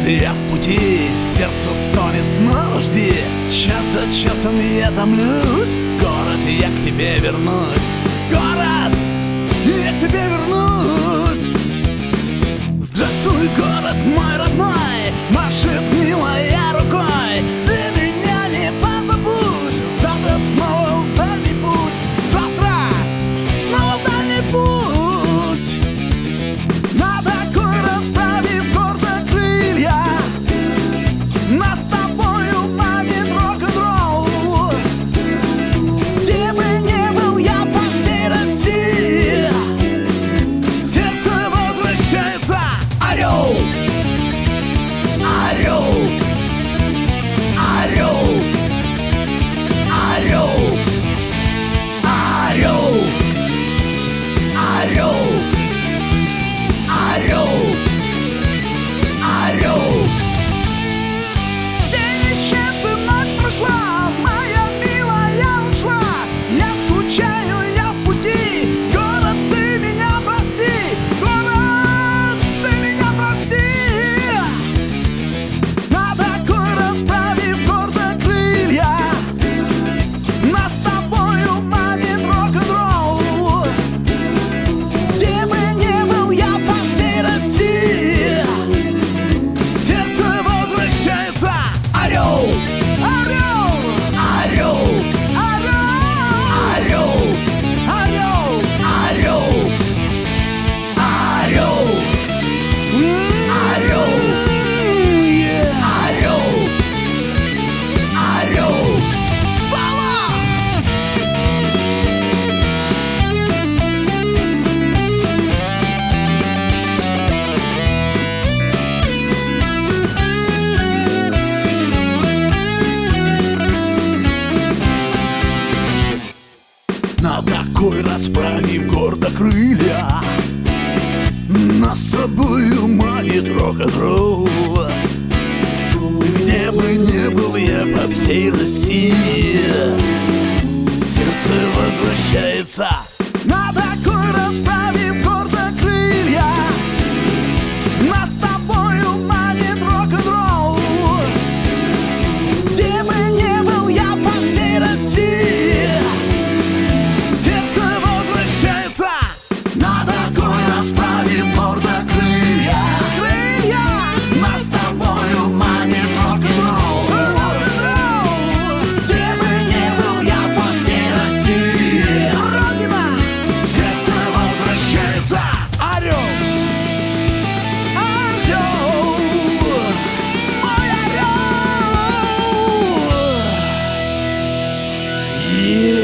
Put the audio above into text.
я в пути, сердце стонет снова, жди. Час за часом я томлюсь. Город, я к тебе вернусь. Город, я к тебе вернусь. Здравствуй, город мой родной, машет милая рукой. Ты меня не позабудь. Завтра снова в дальний путь. Завтра снова в дальний путь. На такой расправе гордо крылья нас с тобою манит рок-н-ролл. Где бы ни был я по всей России, сердце возвращается. Орел, орел, орел, орел, орел, орел, орел, орел. День исчез и ночь прошла, моя милая ушла. Я скучаю, я в пути. Город, ты меня прости. Город, ты меня прости. На такой расправе гордо крылья нас с тобою манит рок-н-ролл. Где бы ни был я по всей России, сердце возвращается. Орел, орел, орел, орел, орел, орел, орел, орел, орел, орел. Соло! На такой расправе гордо крылья нас с собою манит рок-н-ролл. Где бы ни был я по всей России, сердце возвращается. На такой расправе гордо крылья нас с тобою манит рок-н-ролл. Где бы ни был я по всей России, сердце возвращается. На такой расправе гордо крылья нас с тобою манит рок-н-ролл. Где бы ни был я по всей России, Родина, сердце возвращается. Орел, орел, мой орел.